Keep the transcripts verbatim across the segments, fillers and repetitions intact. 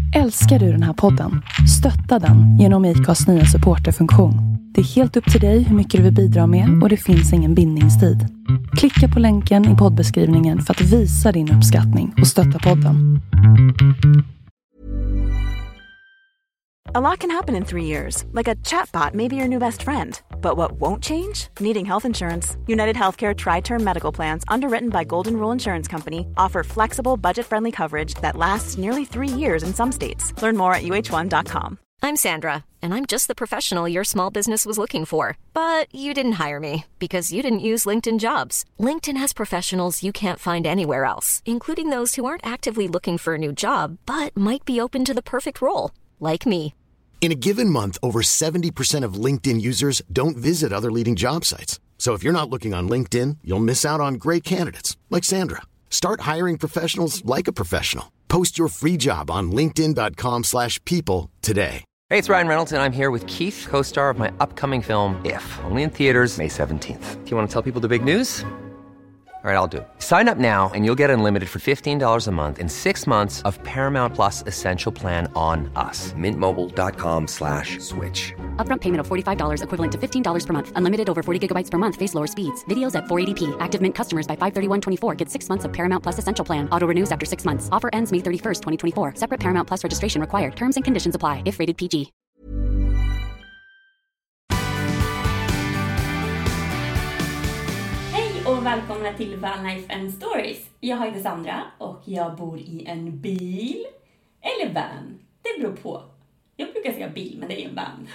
Älskar du den här podden? Stötta den genom ICAs nya supporterfunktion. Det är helt upp till dig hur mycket du vill bidra med och det finns ingen bindningstid. Klicka på länken i poddbeskrivningen för att visa din uppskattning och stötta podden. A lot can happen in three years, like a chatbot may be your new best friend. But what won't change? Needing health insurance. United Healthcare Tri-Term Medical Plans, underwritten by Golden Rule Insurance Company, offer flexible, budget-friendly coverage that lasts nearly three years in some states. Learn more at U H one dot com. I'm Sandra, and I'm just the professional your small business was looking for. But you didn't hire me, because you didn't use LinkedIn Jobs. LinkedIn has professionals you can't find anywhere else, including those who aren't actively looking for a new job, but might be open to the perfect role, like me. In a given month, over seventy percent of LinkedIn users don't visit other leading job sites. So if you're not looking on LinkedIn, you'll miss out on great candidates like Sandra. Start hiring professionals like a professional. Post your free job on linkedin dot com slash people today. Hey, it's Ryan Reynolds, and I'm here with Keith, co-star of my upcoming film, If, only in theaters May seventeenth. Do you want to tell people the big news? All right, I'll do it. Sign up now and you'll get unlimited for fifteen dollars a month and six months of Paramount Plus Essential Plan on us. Mint Mobile dot com slash switch. Upfront payment of forty-five dollars equivalent to fifteen dollars per month. Unlimited over forty gigabytes per month. Face lower speeds. Videos at four eighty p. Active Mint customers by five thirty-one twenty-four get six months of Paramount Plus Essential Plan. Auto renews after six months. Offer ends May thirty-first, twenty twenty-four. Separate Paramount Plus registration required. Terms and conditions apply if rated P G. Och välkomna till Van Life and Stories. Jag heter Sandra och jag bor i en bil. Eller van. Det beror på. Jag brukar säga bil, men det är en van.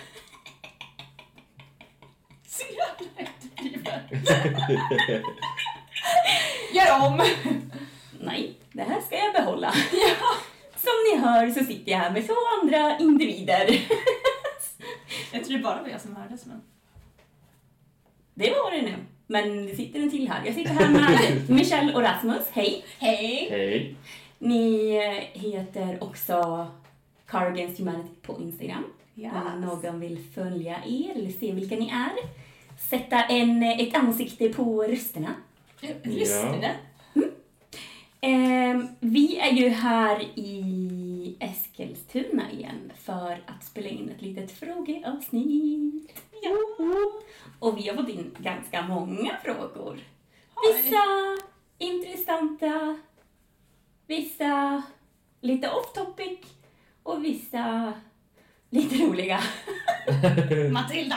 Så jävla efterbliven. Gör om. Nej, det här ska jag behålla. Ja. Som ni hör så sitter jag här med två andra individer. Jag tror det bara var jag som hördes, men... Det var det nu. Men det sitter en till här. Jag sitter här med Michelle och Rasmus. Hej. Hej. Hej. Ni heter också Car Against Humanity på Instagram. Yes. Om någon vill följa er eller se vilka ni är. Sätta en, ett ansikte på rösterna. Rösterna? Mm. Eh, vi är ju här i Eskilstuna igen för att spela in ett litet frågeavsnitt. Ja. Och vi har fått in ganska många frågor. Vissa intressanta, vissa lite off topic och vissa lite roliga. Matilda!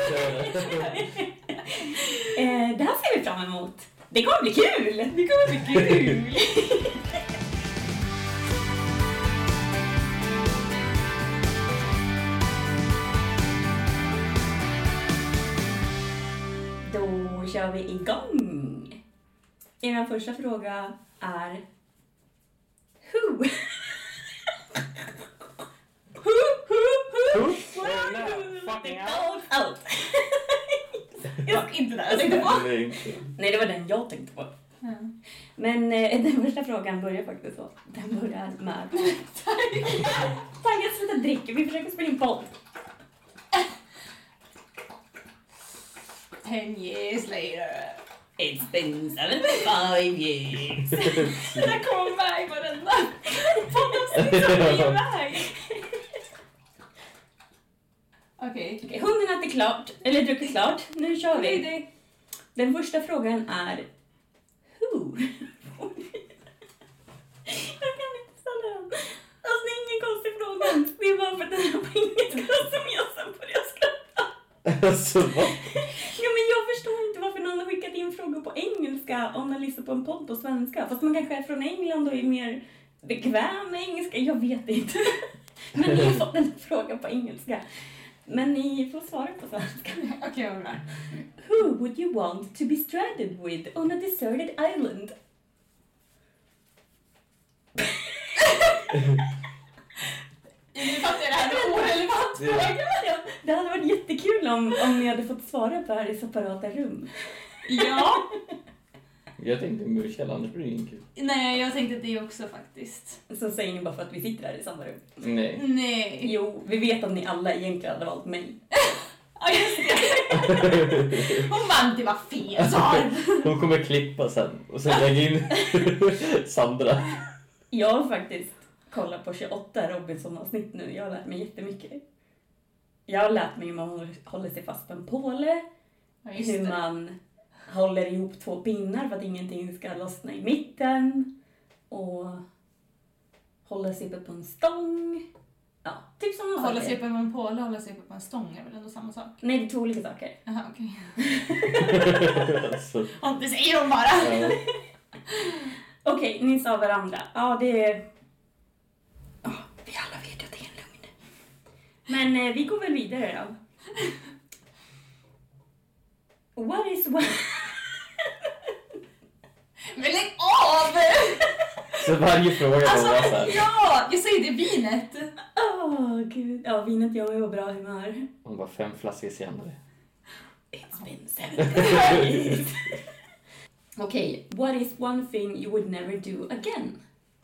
eh, det här ser vi fram emot. Det kommer bli kul! Det kommer bli kul! Då kör vi igång. Er första fråga är Who? Who? Who? Who? Fucking out. Jag ska inte där. Jag tänkte på. Nej, det var den jag tänkte på. Ja. Men eh, den första frågan börjar faktiskt så. Den börjar med Tagga, sluta dricka. Vi försöker spela in podd. Ten years later. It's been seventy-five years. Det där kommer med i varenda poddavsnitt som vi är med. Okej. Okay. Hunden äter klart. Eller druckit klart. Nu kör vi. Den första frågan är Who? Jag kan inte ställa den. Alltså det är ingen konstig fråga. Det är bara för att den är på engelska som jag sen börjar skratta. Alltså vad? Ja, men jag förstår inte varför någon har skickat in frågor på engelska om man lyssnar på en podd på svenska. Fast man kanske är från England och är mer bekväm med engelska. Jag vet inte. Men ni har fått en fråga på engelska. Men ni får svara på svenska. Okej, okay, vad bra. Who would you want to be stranded with on a deserted island? Nu fattar jag det här med orelevant fråga. Ja, det hade varit jättekul om, om ni hade fått svara på här i separata rum. Ja. Jag tänkte Michelle, annars blir det ingen kul. Nej, jag tänkte det också faktiskt. Så säger ni bara för att vi sitter här i samma rum. Nej. Nej. Jo, vi vet att ni alla egentligen hade valt mig. Ja, just det. Hon vann, det var fel svar. Hon kommer klippa sen och sen lägga in Sandra. Jag har faktiskt kollat på tjugoåtta Robinson-avsnitt nu. Jag har lärt mig jättemycket. Jag har lärt mig hur man håller sig fast på en påle. Ja, hur det. man håller ihop två pinnar för att ingenting ska lossna i mitten. Och håller sig uppe på en stång. Ja, typ som Hålla sig uppe på en påle och hålla sig uppe på en stång är väl ändå samma sak? Nej, det är två olika saker. Jaha, okej. alltså, Okay. Det säger de bara! ja. Okej, ni sa varandra. Ja, det är... Ja, vi alla vet att det är en lugn. Men eh, vi går väl vidare då. What is what? Men lägg av! Så varje fråga Alltså, var bara så här. ja! Jag säger det, vinet! Åh, oh, gud. Ja, vinet gör mig på bra humör. Hon var fem flaskor senare. It's been seventy years. Okej, what is one thing you would never do again?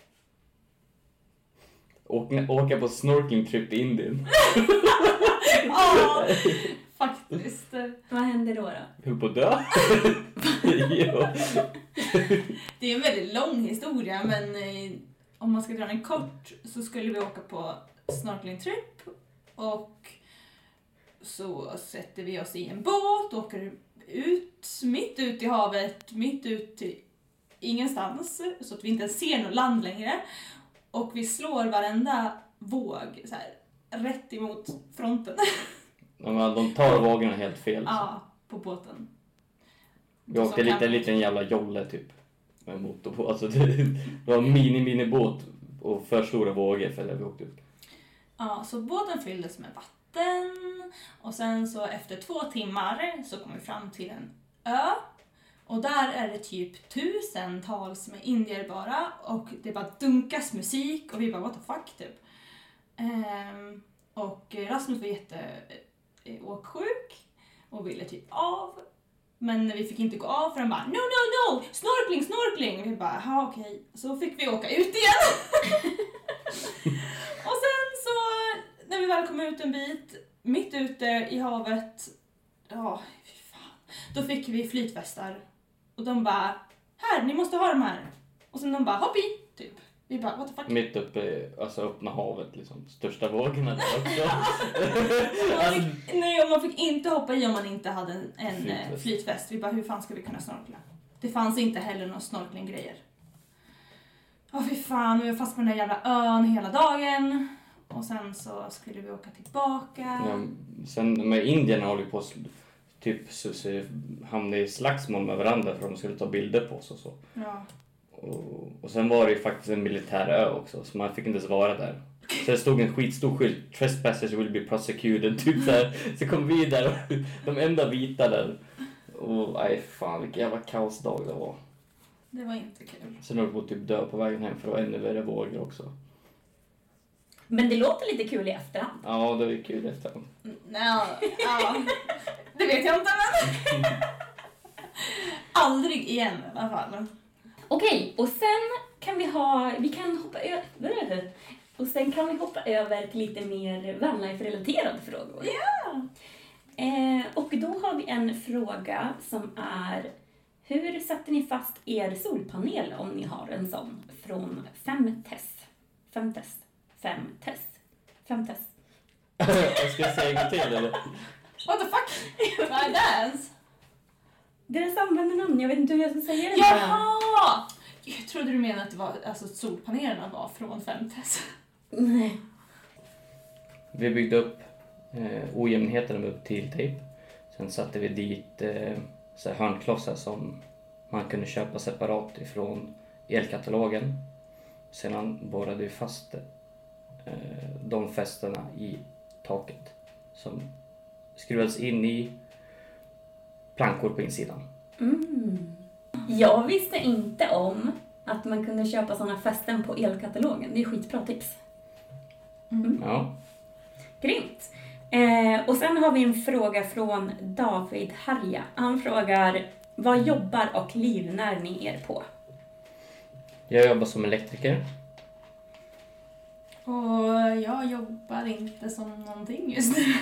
Åka, åka på snorkeling trip i Indien. Ja, faktiskt. Vad händer då då? Hur på dö? Jo. Det är en väldigt lång historia, men eh, om man ska dra den kort så skulle vi åka på snorkeling trip och så sätter vi oss i en båt och åker ut, mitt ut i havet, mitt ut till ingenstans så att vi inte ser något land längre och vi slår varenda våg så här, rätt emot fronten. Ja, men de tar vågorna helt fel. Så. Ja, på båten. Vi åkte lite en liten jävla jolle typ. Med motor på. Alltså det, det var en mini-mini-båt och för stora vågor för det vi åkte ut. Ja, så båten fylldes med vatten och sen så efter två timmar så kom vi fram till en ö. Och där är det typ tusentals med indier bara och det bara dunkas musik och vi bara what the fuck typ. Ehm, och Rasmus var jätte eh, åksjuk och ville typ av. Men vi fick inte gå av för de bara, no, no, no, snorkling, snorkling. Vi bara, ja okej. Så fick vi åka ut igen. Och sen så, när vi väl kom ut en bit, mitt ute i havet, ja, fy fan. Då fick vi flytvästar. Och de bara, här, ni måste ha de här. Och sen de bara, hopp i, typ. Vi bara, what the fuck? Mitt uppe i alltså öppna havet liksom. Största vågorna där också. Man fick, nej, och man fick inte hoppa i om man inte hade en, en Flytväst. flytväst. Vi bara, hur fan ska vi kunna snorkla? Det fanns inte heller någon snorklinggrejer. Åh fy fan, vi var fast på den där jävla ön hela dagen. Och sen så skulle vi åka tillbaka. Ja, sen med Indien håller vi på att typ så, så, hamna i slagsmål med varandra för att de skulle ta bilder på oss och så. Ja. Och, och sen var det ju faktiskt en militär ö också så man fick inte ens vara där. Så det stod en skitstor skylt, trespassers will be prosecuted, typ där. Så kom vi där och de enda vita där. Och nej fan, vilken jävla kaosdag det var. Det var inte kul. Sen höll vi på att typ dö på vägen hem för det var ännu värre vågor också. Men det låter lite kul i efterhand. Ja, det var kul efterhand. Nej, ja. Det vet jag inte men. Aldrig igen i alla fall. Okej, och sen kan vi ha, vi kan hoppa över, och sen kan vi hoppa över till lite mer vanlife-relaterade frågor. Ja! Eh, och då har vi en fråga som är, hur sätter ni fast er solpanel om ni har en sån från Femtest? Femtest? Femtest? Femtest? Jag ska säga en gång till eller? What the fuck? Vad är det ens? Deras användarnamn, jag vet inte hur jag ska säga det. Jaha! Jag trodde du menade att det var, alltså, solpanelerna var från Femtest. Nej. Vi byggde upp eh, ojämnheterna med tilltejp. Sen satte vi dit eh, så här handklossar som man kunde köpa separat ifrån elkatalogen. Sedan borrade vi fast eh, de fästena i taket som skruvades in i plankor på insidan. Mm. Jag visste inte om att man kunde köpa såna fästen på elkatalogen. Det är skitbra tips. Mm. Ja. Grymt. Eh, och sen har vi en fråga från David Harja. Han frågar, vad jobbar och livnär ni er på? Jag jobbar som elektriker. Och jag jobbar inte som någonting just nu.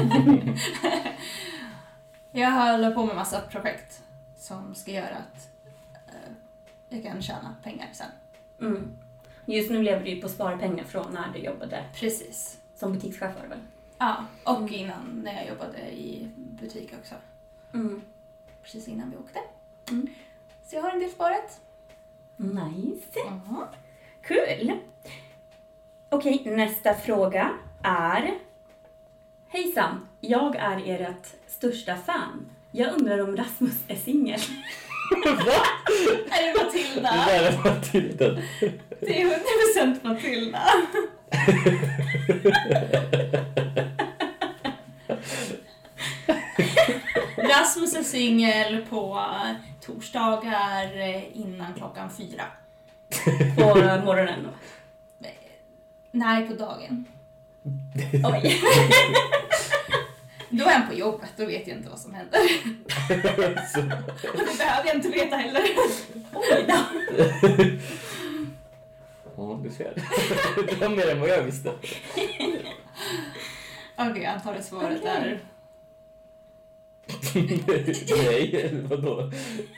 Jag håller på med massa projekt som ska göra att uh, jag kan tjäna pengar sen. Mm. Just nu lever du ju på sparpengar från när du jobbade. Precis. Som butikschef var det väl? Ja, och mm. innan när jag jobbade i butik också. Mm. Precis innan vi åkte. Mm. Så jag har en del sparat. Nice. Mm. Kul. Okej, nästa fråga är... Hejsan, jag är ert största fan. Jag undrar om Rasmus är singel. Va? Är det Matilda? Det där är Matilda. Det är hundra procent Matilda. Rasmus är singel på torsdagar innan klockan fyra. På morgonen då? Nej, på dagen. Oj. Då är han på jobbet, då vet jag inte vad som händer. Och det behöver jag inte veta heller. Oj då. Ja, du ser. Det var mer än vad jag visste. Okej, okay, jag antar det svaret okay. Är... Nej, vadå?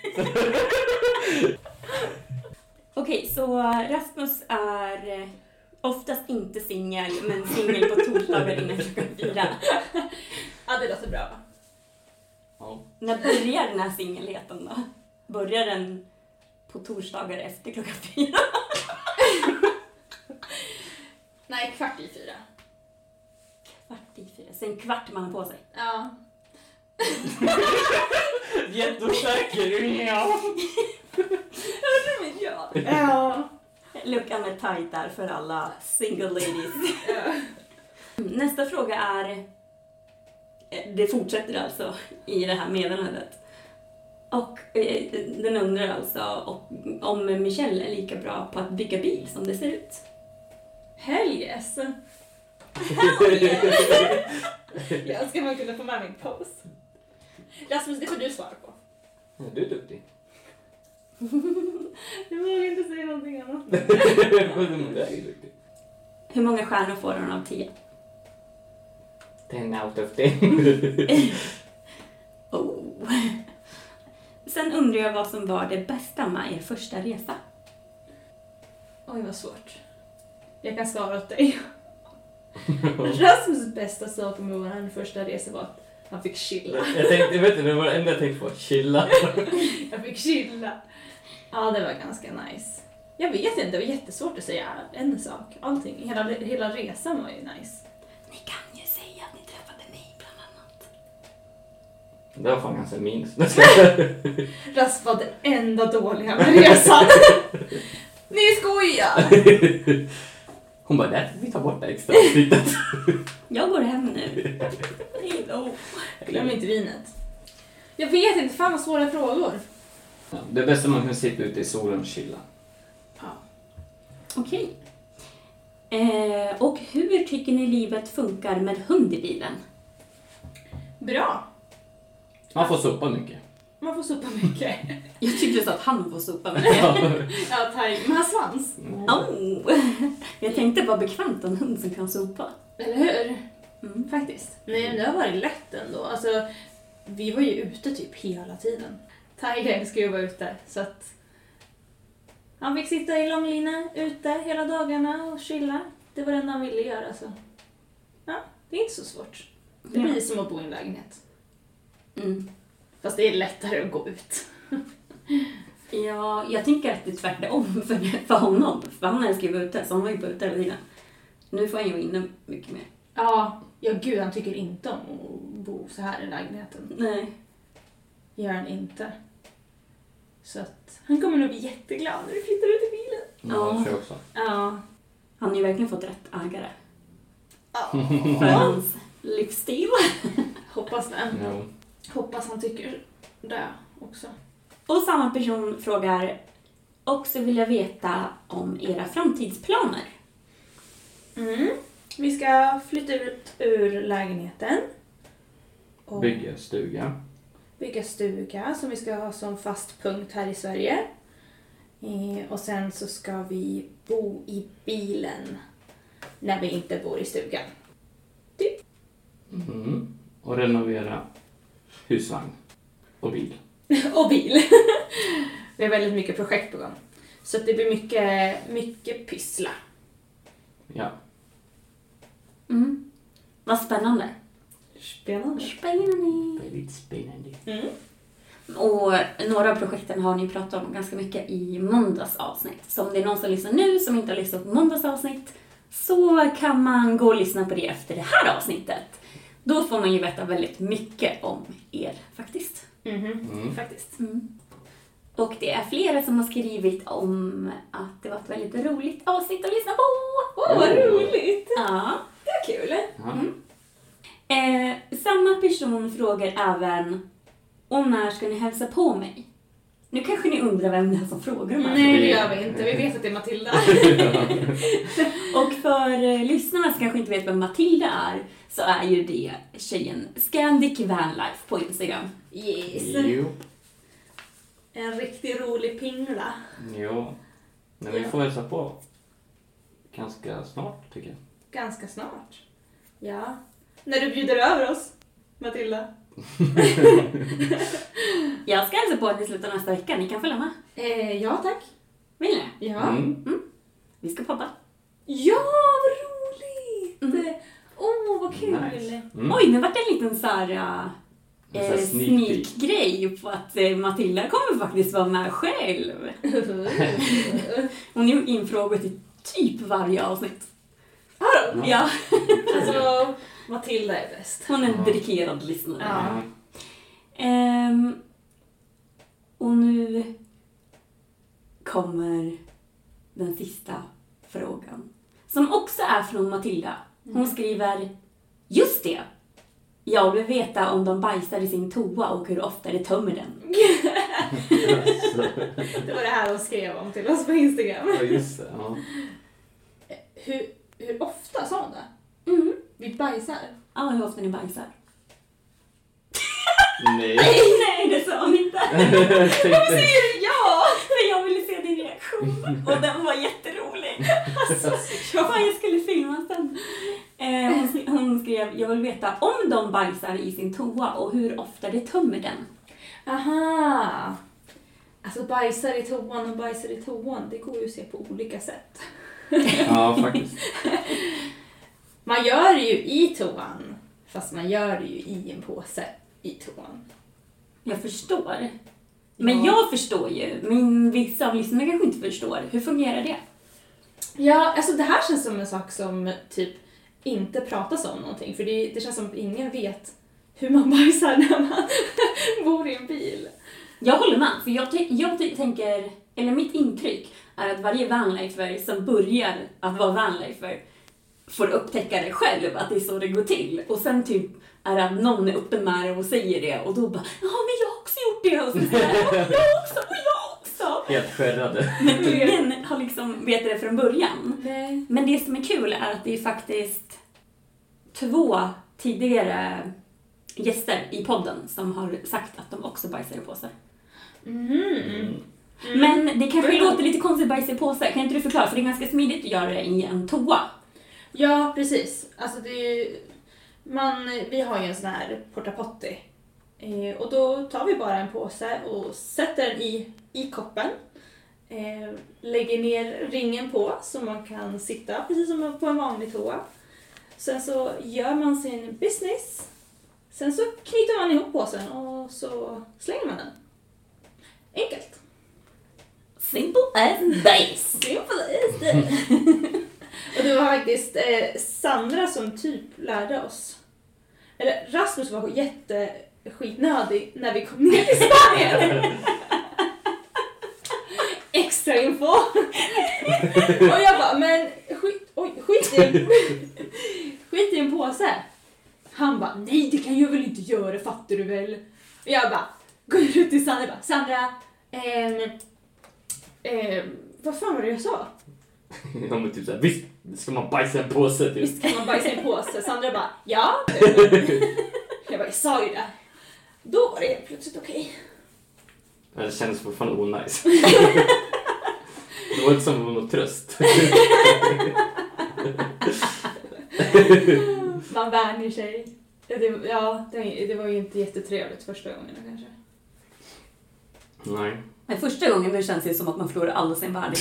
Okej, så Rasmus är oftast inte singel, men singel på torsdagar innan klockan fyra. Ja, det låter bra. Ja. När börjar den här singelheten då? Börjar den på torsdagar efter klockan fyra? Nej, kvart i fyra. Kvart i fyra. Sen kvart man har på sig. Ja. Jätteosäker. Ja. Ja. Ja. Luckan är tajt där för alla single ladies. Ja. Nästa fråga är... Det fortsätter alltså i det här meddelandet. Och eh, den undrar alltså om Michelle är lika bra på att bygga bil som det ser ut. Hell yes. Hell yes. Ja, ska man kunna få med min post. Rasmus, det får du svara på. Ja, du är duktig. Du vågar inte säga någonting annat. Det är duktig. Hur många stjärnor får hon av tio? ten out of ten. Oh. Sen undrar jag vad som var det bästa med er första resa. Oj, vad svårt. Jag kan svara åt dig. Rasmus bästa sak med vår första resa var att han fick chilla. Jag tänkte, vet du, det var det enda jag tänkte på. Chilla. Jag fick chilla. Ja, det var ganska nice. Jag vet inte, det var jättesvårt att säga en sak. Allting, hela, hela resan var ju nice. Ni kan ju säga att ni träffade mig bland annat. Det var fan ganska minst. Rast var det enda dåliga med resan. Ni skojar! Hon bara, där vi tar bort det extra avsnittet. Jag går hem nu. Hejdå. Glöm inte vinet. Jag vet inte, fan vad svåra frågor. Ja, det bästa man kan sitta ute i solen och chilla. Ja. Okej. Eh, och hur tycker ni livet funkar med hund i bilen? Bra. Man får sopa mycket. Man får sopa mycket. Jag tyckte så att han får sopa mycket. Ja, tack. Men han svans. Mm. Oh. Jag tänkte bara bekvämt en hund som kan sopa. Eller hur? Mm. Faktiskt. Nej, men det har varit lätt ändå. Alltså, vi var ju ute typ hela tiden. Tiger skulle ju vara ute, så att han fick sitta i långlina ute hela dagarna och chilla. Det var det han ville göra, så ja, det är inte så svårt. Det blir ja. Som att bo i en lägenhet. Mm. Fast det är lättare att gå ut. Ja, jag tänker att det är tvärtom för, för honom. För han älskar ju ute, så han var ju på ute hela tiden. Nu får han ju inne mycket mer. Ja, ja gud, han tycker inte om att bo så här i lägenheten. Nej. Gör han inte. Så att han kommer nog bli jätteglad när du flyttar ut i bilen. Ja, jag tror också. Ja. Han har ju verkligen fått rätt ägare. Ja. För hans livsstil. Hoppas det. Ja. Hoppas han tycker det också. Och samma person frågar, också vill jag veta om era framtidsplaner. Mm. Vi ska flytta ut ur lägenheten. Och bygga stuga. Bygga stuga som vi ska ha som fast punkt här i Sverige. Och sen så ska vi bo i bilen när vi inte bor i stugan. Typ. Mm. Och renovera husvagn och bil. Och bil. Vi har väldigt mycket projekt på gång. Så att det blir mycket, mycket pyssla. Ja. Mm. Vad spännande. Spännande. Spännande. Väldigt spännande. Mm. Och några av projekten har ni pratat om ganska mycket i måndags avsnitt. Så om det är någon som lyssnar nu som inte har lyssnat på måndags avsnitt, så kan man gå och lyssna på det efter det här avsnittet. Då får man ju veta väldigt mycket om er faktiskt. Mm-hmm. Mm. Faktiskt. Mm. Och det är flera som har skrivit om att det var ett väldigt roligt avsnitt att lyssna på. Åh, oh, vad roligt! Ja. Det är kul. Ja. Mm. Eh, samma person frågar även: och när ska ni hälsa på mig? Nu kanske ni undrar vem det är som frågar de här Nej, det frågorna. gör vi inte. Vi vet att det är Matilda. Och för eh, lyssnarna som kanske inte vet vem Matilda är, så är ju det tjejen Scandic Vanlife på Instagram. Yes. Jo. En riktigt rolig pingla. Jo. Men vi Ja. får hälsa på ganska snart, tycker jag. Ganska snart. Ja. När du bjuder över oss, Matilda. Jag ska hälsa på att ni slutar nästa vecka. Ni kan följa med. Eh, ja, tack. Vill ni? Ja. Mm. Vi ska podda. Ja, vad roligt! Åh, Mm. oh, vad kul! Nice. Mm. Oj, nu vart det en liten så här, En eh, sån här sneak peek. sneak-grej på att eh, Matilda kommer faktiskt vara med själv. Hon är in frågor till typ varje avsnitt. Har du? Ja, Alltså, Matilda är bäst. hon är en Ja. dedikerad lyssnare. Ja. Ehm, och nu kommer den sista frågan. Som också är från Matilda. Hon skriver: just det. Jag vill veta om de bajsar i sin toa och hur ofta det tömmer den. Det var det här hon skrev om till oss på Instagram. Ja, just det. Ja. Hur, hur ofta sa hon det? Mm. Vi bajsar. Ja, hur ofta ni bajsar. Nej. Nej, det sa hon inte. Tänkte- Ja, för jag ville se din reaktion. Och den var jätterolig. Alltså, fan, jag skulle filma sen. Eh, hon, sk- hon skrev: jag vill veta om de bajsar i sin toa och hur ofta det tömmer den. Aha. Alltså bajsar i toan och bajsar i toan, det går ju att se på olika sätt. Ja, faktiskt. Man gör det ju i toan, fast man gör det ju i en påse i toan. Jag förstår. Men Ja. jag förstår ju. Men vissa av lyssnarna kanske inte förstår. Hur fungerar det? Ja, alltså det här känns som en sak som typ inte pratas om någonting. För det, det känns som att ingen vet hur man bajsar när man bor i en bil. Jag håller med. För jag, t- jag t- tänker, eller mitt intryck är att varje vanlifer som börjar att vara vanlifer får upptäcka det själv, att det är så det går till. Och sen typ är det att någon är uppe med det och säger det. Och då bara: ja, men jag har också gjort det. Och så säger jag: och jag också, och jag också. Helt skärrade. Men ingen har liksom vet det från början. Nej. Men det som är kul är att det är faktiskt två tidigare gäster i podden som har sagt att de också bajsar i påsar. Mm. Men det kanske Mm. låter lite konstigt bajs i påsar. Kan inte du förklara? För det är ganska smidigt att göra det i en toa. Ja, precis. Alltså det är ju, man, vi har ju en sån här portapotti. Eh, och då tar vi bara en påse och sätter den i, i koppen. Eh, lägger ner ringen på så man kan sitta precis som på en vanlig toa. Sen så gör man sin business. Sen så knyter man ihop påsen och så slänger man den. Enkelt. Simple as base. Simple as that. Och det var faktiskt eh, Sandra som typ lärde oss. Eller Rasmus var jätteskitnödig när vi kom ner till Spanien. Extra info. Och jag bara, men skit, oj, skit, i en, skit i en påse. Han bara, nej det kan jag väl inte göra, fattar du väl? Och jag bara, går ut till Sandra och bara, Sandra, ehm, ehm, vad fan var det jag sa? Ja, men typ såhär, visst ska man bajsa i en påse typ. Visst kan man bajsa i en påse? Sandra bara, ja. Jag bara, jag sa ju det. Då var det helt plötsligt okej. Men det kändes fortfarande onajs. Det var inte som någon tröst. Man vänjer sig. Det, ja, det, det var ju inte jättetrevligt första gången kanske. Nej. Men första gången det känns det som att man förlorar all sin värld.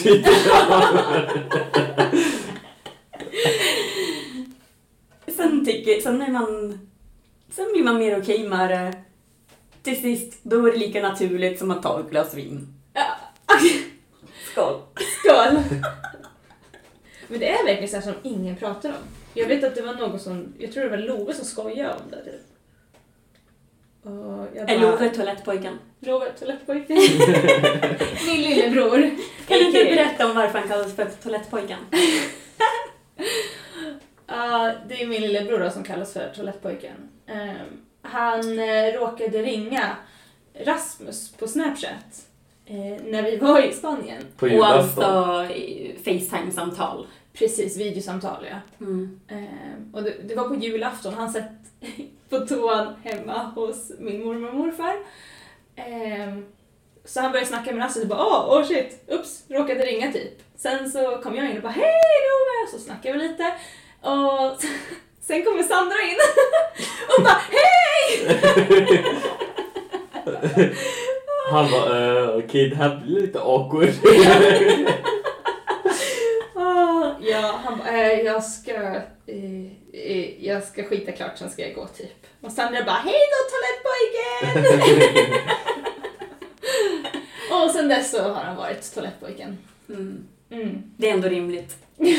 sen, tycker, sen, är man, sen blir man mer okej med det. Till sist, då är det lika naturligt som att ta ett glas vin. Ja. Skål. Skål. Men det är verkligen så här som ingen pratar om. Jag vet att det var någon som, jag tror det var Love som skojade om det typ. Och jag bara, är Love toalettpojken? Love toalettpojken. Min lillebror. Kan du inte berätta om varför han kallas för toalettpojken? Ja, uh, det är min lillebror då som kallas för toalettpojken. Um, han uh, råkade ringa Rasmus på Snapchat uh, när vi var i Spanien. På och alltså FaceTime-samtal. Precis, videosamtal, ja. Mm. Um, och det, det var på julafton. Han satt på toan hemma hos min mormor och morfar. Um, så han började snacka med Rasmus och bara, åh, oh, shit, ups, råkade ringa typ. Sen så kom jag in och bara, hej Love, så snackade vi lite. Och sen kommer Sandra in och bara, hej! Han bara, uh, okej, okay, det här blir lite awkward. oh, ja, han bara, äh, jag ska uh, uh, jag ska skita klart, sen ska jag gå typ. Och Sandra bara, hej då toalettpojken! Och sen dess så har han varit toalettpojken. Mm. Mm. Det är ändå rimligt.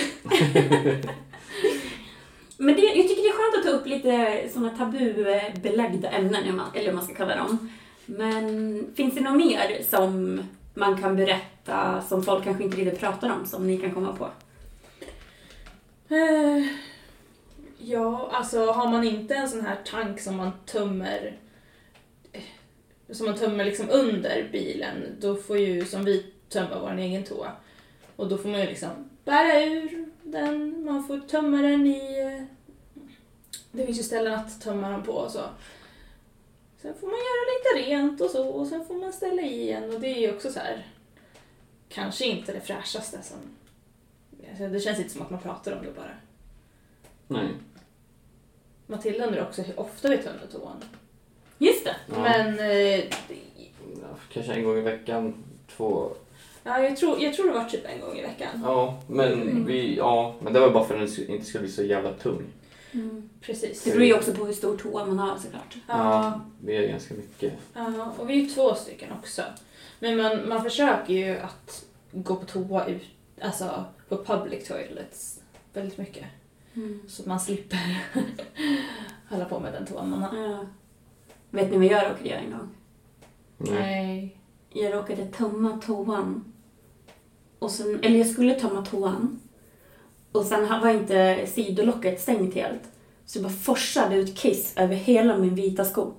Men det, jag tycker det är skönt att ta upp lite sådana tabubelagda ämnen, eller vad man ska kalla dem. Men finns det något mer som man kan berätta som folk kanske inte riktigt pratar om, som ni kan komma på? Uh, ja, alltså har man inte en sån här tank som man tömmer som man tömmer liksom under bilen, då får ju som vi tömma vår egen toa. Och då får man ju liksom bära ur den, man får tömma den i... Det finns ju ställen att tömma den på och så. Sen får man göra lite rent och så, och sen får man ställa i igen. Och det är ju också så här, kanske inte det fräschaste som... Alltså det känns inte som att man pratar om det bara. Nej. Matilda undrar också hur ofta vi tömmer toan. Just det. Ja. Men... Eh, ja, kanske en gång i veckan, två... Ja, jag tror, jag tror det var typ en gång i veckan. Ja, men mm. vi, ja, men det var bara för att den inte skulle bli så jävla tung. Mm. Precis. Det beror ju också på hur stor toa man har såklart. Ja, ja vi är ganska mycket. Ja, och vi är ju två stycken också. Men man, man försöker ju att gå på toa ut, alltså på public toilets väldigt mycket. Mm. Så att man slipper hålla på med den toan man har. Ja. Vet ni vad jag råkade göra en gång? Nej. Nej. Jag råkade tömma toan. Och sen, eller jag skulle tömma toan. Och sen var inte sidolocket stängt helt. Så jag bara forsade ut kiss över hela min vita sko.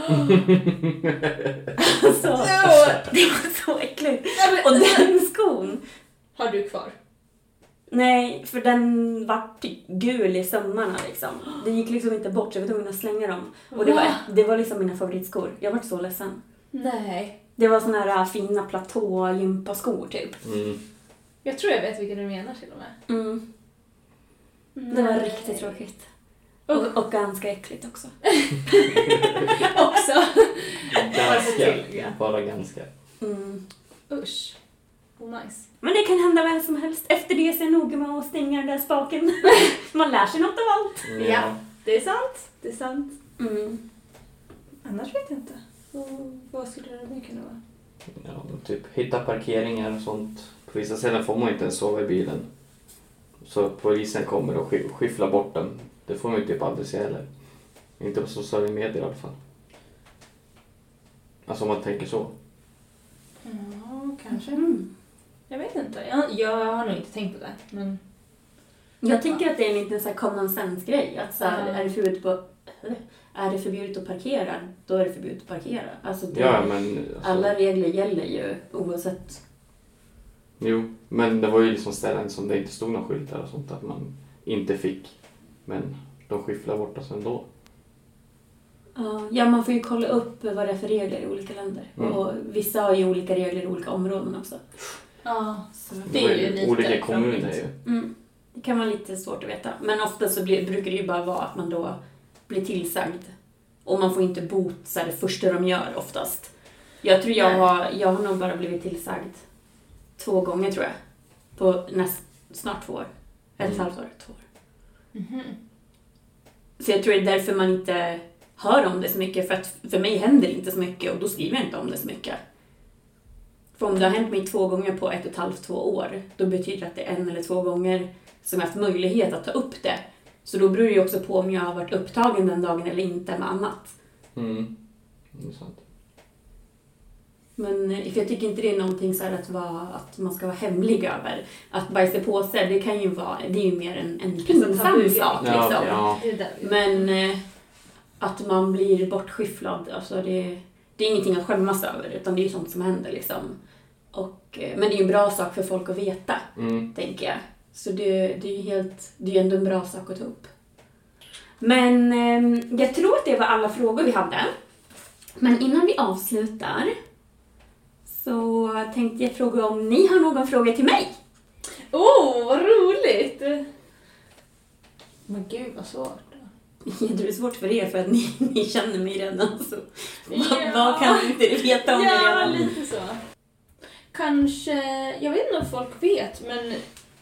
Alltså, det var så äckligt. Och den skon... Har du kvar? Nej, för den var typ gul i sömmarna liksom. Det gick liksom inte bort, så jag var tvungen att slänga dem. Och det var, det var liksom mina favoritskor. Jag var så ledsen. Nej. Det var såna här fina platå-gympaskor typ. Mm. Jag tror jag vet vilken du menar till och med. Mm. Det var riktigt tråkigt. Och, och ganska äckligt också. också. Ganska. Bara ganska. Mm. Usch. Oh, nice. Men det kan hända vem som helst. Efter det så är noga med att stänga den där spaken. Man lär sig något av allt. Ja, ja, det är sant. Det är sant. Mm. Annars vet jag inte. Och vad skulle det kunna vara? Ja, typ hitta parkeringar och sånt. På vissa ställen får man inte ens sova i bilen. Så polisen kommer och skifflar bort den. Det får man ju typ aldrig se heller. Inte på sociala medier i alla fall. Alltså om man tänker så. Ja, kanske. Mm. Jag vet inte. Jag, jag har nog inte tänkt på det. Men... Jag tänker att det är en liten så här common sense-grej. Att så här, Ja. är, det förbjudet på, är det förbjudet att parkera, då är det förbjudet att parkera. Alltså det, Ja, men... Alltså, alla regler gäller ju oavsett. Jo, men det var ju liksom ställen som det inte stod någon skylt där och sånt att man inte fick. Men de skifflar bort oss ändå. Ja, man får ju kolla upp vad det är för regler i olika länder. Mm. Och vissa har ju olika regler i olika områden också. Ja, Så. det är ju lite olika kommuner ju. Mm. Det kan vara lite svårt att veta. Men ofta så blir, brukar det ju bara vara att man då blir tillsagd. Och man får inte bot så här, det första de gör oftast. Jag tror jag har, jag har nog bara blivit tillsagd två gånger tror jag. På näst, snart två år. Ett halvt år, två år. Mm-hmm. Så jag tror det är därför man inte hör om det så mycket. För att för mig händer det inte så mycket och då skriver jag inte om det så mycket. För om det har hänt mig två gånger på ett och ett halvt, två år, då betyder det att det är en eller två gånger som jag haft möjlighet att ta upp det. Så då beror det ju också på om jag har varit upptagen den dagen eller inte med annat. Mm, det är sant. Men för jag tycker inte det är någonting så här att, vara, att man ska vara hemlig över. Att bajsa på sig, det kan ju vara, det är ju mer en, en pinsam sak liksom. Ja, ja. Men eh, att man blir bortskyfflad, alltså det, det är ingenting att skämmas över, utan det är ju sånt som händer liksom. Och, eh, men det är ju en bra sak för folk att veta, mm. tänker jag. Så det, det är ju helt, det är ändå en bra sak att ta upp. Men eh, jag tror att det var alla frågor vi hade. Men innan vi avslutar så tänkte jag fråga om ni har någon fråga till mig. Åh, oh, vad roligt! Men gud, vad svårt. Det är svårt för er för att ni, ni känner mig redan. Så. Ja. Vad, vad kan inte du veta om ja, det redan? Ja, lite så. Kanske, jag vet inte om folk vet, men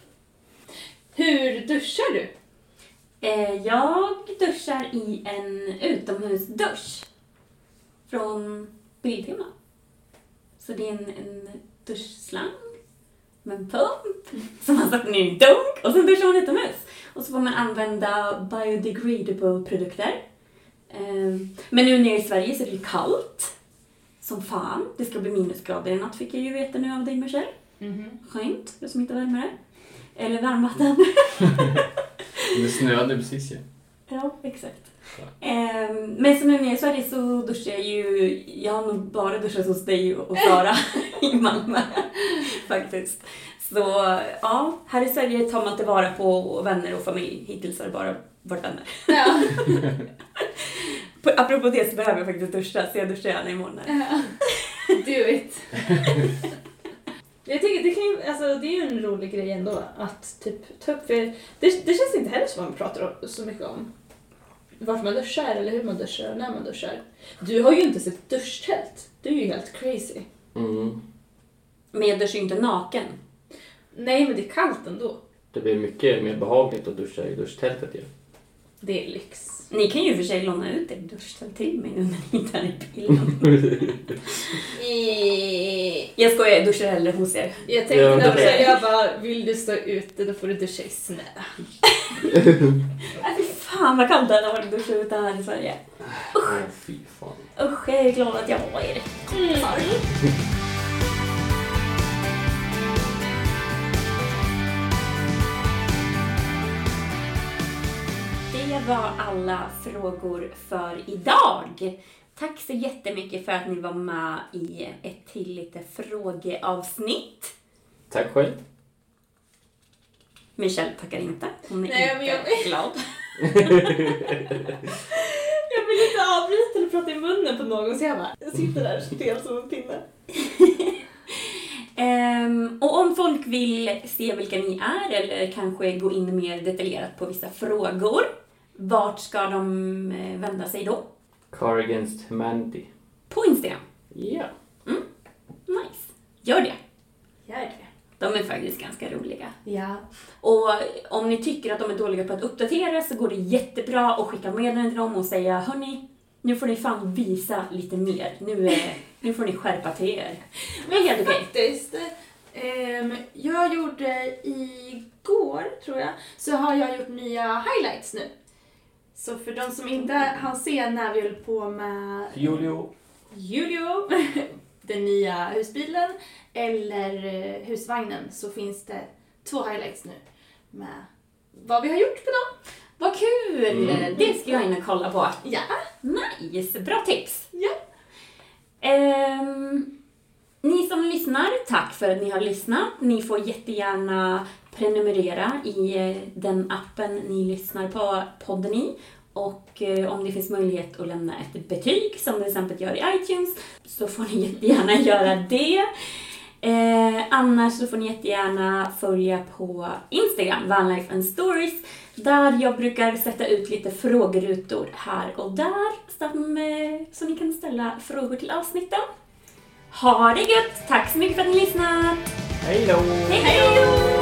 hur duschar du? Eh, jag duschar i en utomhusdusch från Biltema. Så det är en, en duschslang med en pump som man sätter ner i en dunk och sen duschar man utomhus. Och så får man använda biodegradable produkter. Um, men nu nere i Sverige så är det ju kallt. Som fan. Det ska bli minusgrader i natt fick jag ju veta nu av dig, Michelle. Mm-hmm. Skönt, för som inte värmer det. Eller varmvatten. Det snöade precis ju. Ja, exakt. Um, men som nu nere i Sverige så duschar jag ju... Jag har nog bara duschat hos dig och Sara i Malmö. Faktiskt. Så ja, här i Sverige tar man inte vara på vänner och familj. Hittills har det bara varit vänner. Ja. på, apropå det så behöver jag faktiskt duscha, så jag duschar gärna imorgon. Ja. Do it. Jag tycker det, kan ju, alltså, det är ju en rolig grej ändå att typ ta upp, för det, det känns inte heller som man pratar så mycket om vart man duschar eller hur man duschar och när man duschar. Du har ju inte sett duschtält. Du är ju helt crazy. Mm. Men jag duschar ju inte naken. Nej, men det är kallt ändå. Det blir mycket mer behagligt att duscha i duschtältet ju. Det är lyx. Ni kan ju för sig låna ut er duschtält till mig nu när ni inte är i bilen. Jag skojar, jag duschar hellre hos er. Jag tänkte ja, också, jag bara, vill du stå ute då får du duscha i snö. Äh, fy fan vad kallt det hade varit att duscha ute här i Sverige. Usch. Oh, fy fan. Usch, jag är glad att jag var i det. Mm. Det var alla frågor för idag. Tack så jättemycket för att ni var med i ett till lite frågeavsnitt. Tack själv. Michelle tackar inte. Hon är Nej, inte men jag... glad. Jag vill inte avbryta eller prata i munnen på någon, så jag bara jag sitter där stel som en pinne. Um, och om folk vill se vilka ni är eller kanske gå in mer detaljerat på vissa frågor, vart ska de vända sig då? Car Against Humanity. På Instagram? Ja. Yeah. Mm. Nice. Gör det. Gör det. De är faktiskt ganska roliga. Ja. Och om ni tycker att de är dåliga på att uppdatera så går det jättebra att skicka meddelanden till dem och säga: hörni, nu får ni fan visa lite mer. Nu, är, nu får ni skärpa till er. Det är helt okej. Faktiskt. Um, jag gjorde igår, tror jag, så har jag gjort nya highlights nu. Så för de som inte har se när vi höll på med Julio, Julio den nya husbilen eller husvagnen, så finns det två highlights nu med vad vi har gjort på dem. Vad kul! Mm. Det ska jag in och kolla på. Ja. Nice, bra tips. Ja. Um, ni som lyssnar, tack för att ni har lyssnat. Ni får jättegärna prenumerera i den appen ni lyssnar på podden i. Och eh, om det finns möjlighet att lämna ett betyg som det till exempel gör i iTunes, så får ni jättegärna göra det. Eh, annars så får ni jättegärna följa på Instagram, Vanlife and Stories, där jag brukar sätta ut lite frågerutor här och där som, eh, så ni kan ställa frågor till avsnitten. Ha det gött! Tack så mycket för att ni lyssnat! Hej då! Hej då!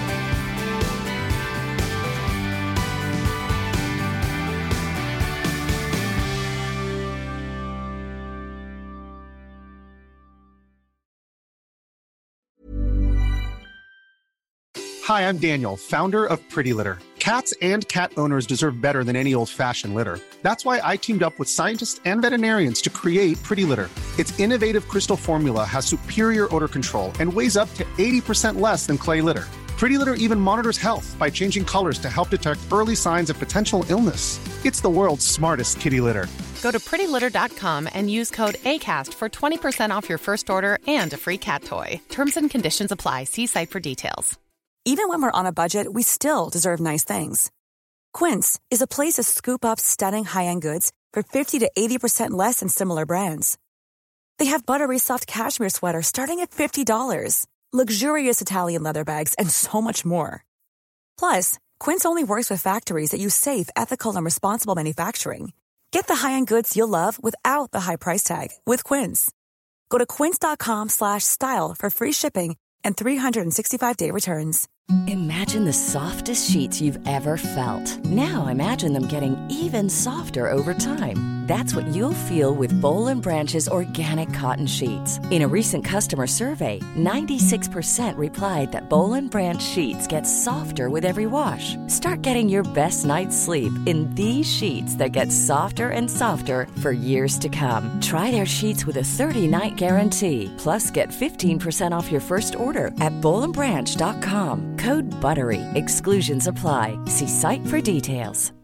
Hi, I'm Daniel, founder of Pretty Litter. Cats and cat owners deserve better than any old-fashioned litter. That's why I teamed up with scientists and veterinarians to create Pretty Litter. Its innovative crystal formula has superior odor control and weighs up to eighty percent less than clay litter. Pretty Litter even monitors health by changing colors to help detect early signs of potential illness. It's the world's smartest kitty litter. Go to pretty litter dot com and use code ACAST for twenty percent off your first order and a free cat toy. Terms and conditions apply. See site for details. Even when we're on a budget, we still deserve nice things. Quince is a place to scoop up stunning high-end goods for fifty to eighty percent less than similar brands. They have buttery soft cashmere sweaters starting at fifty dollars, luxurious Italian leather bags, and so much more. Plus, Quince only works with factories that use safe, ethical, and responsible manufacturing. Get the high-end goods you'll love without the high price tag with Quince. Go to quince dot com slash style for free shipping and three sixty-five day returns. Imagine the softest sheets you've ever felt. Now imagine them getting even softer over time. That's what you'll feel with Boll and Branch's organic cotton sheets. In a recent customer survey, ninety-six percent replied that Boll and Branch sheets get softer with every wash. Start getting your best night's sleep in these sheets that get softer and softer for years to come. Try their sheets with a thirty-night guarantee. Plus, get fifteen percent off your first order at boll and branch dot com. Code BUTTERY. Exclusions apply. See site for details.